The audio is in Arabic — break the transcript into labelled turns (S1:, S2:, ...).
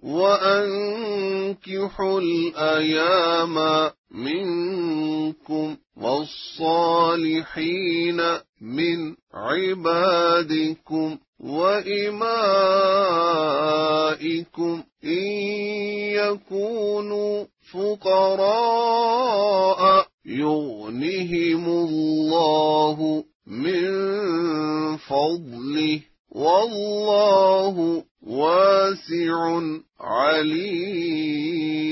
S1: وأنكحوا الأيام منكم والصالحين من عبادكم وإمائكم إن يكونوا فقراء يغنهم الله من فضله والله واسع عليم.